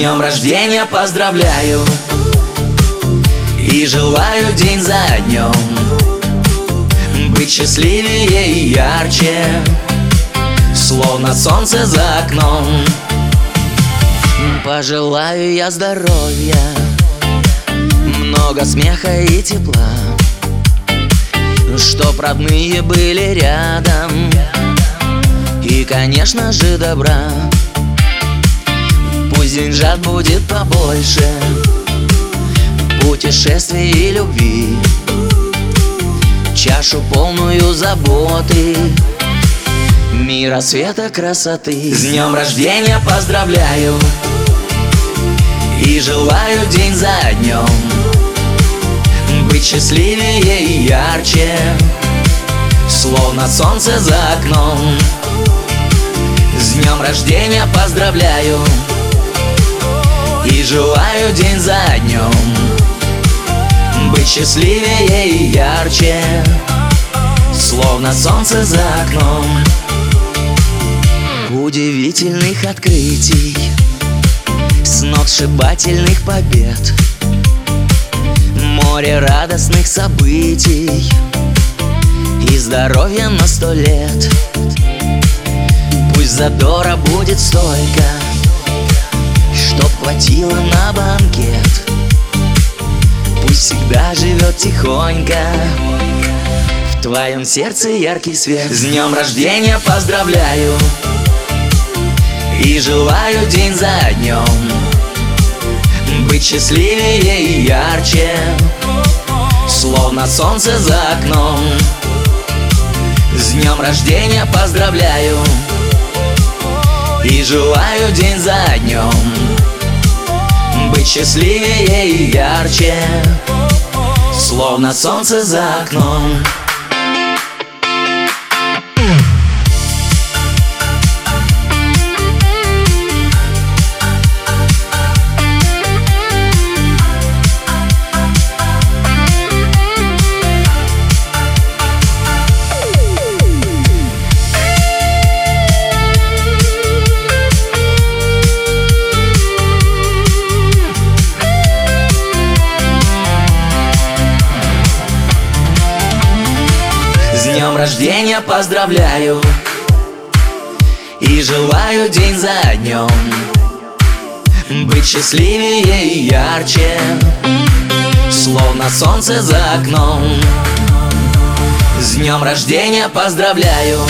днем рождения поздравляю и желаю день за днем быть счастливее и ярче, словно солнце за окном. Пожелаю я здоровья, много смеха и тепла, чтоб родные были рядом, и, конечно же, добра. Пусть деньжат будет побольше, путешествий и любви, чашу полную заботы, мира, света, красоты. С днем рождения поздравляю и желаю день за днем быть счастливее и ярче, словно солнце за окном. С днем рождения поздравляю и желаю день за днем быть счастливее и ярче, словно солнце за окном. Удивительных открытий, сногсшибательных побед, море радостных событий и здоровья на 100 лет. Пусть задора будет столько, чтоб хватило на банкет. Пусть всегда живет тихонько в твоем сердце яркий свет. С днем рождения поздравляю и желаю день за днем быть счастливее и ярче, словно солнце за окном. С днем рождения поздравляю и желаю день за днем быть счастливее и ярче, словно солнце за окном. С днем рождения поздравляю и желаю день за днем быть счастливее и ярче, словно солнце за окном. С днем рождения поздравляю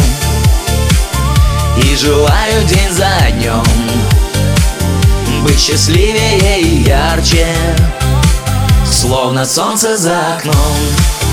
и желаю день за днем быть счастливее и ярче, словно солнце за окном.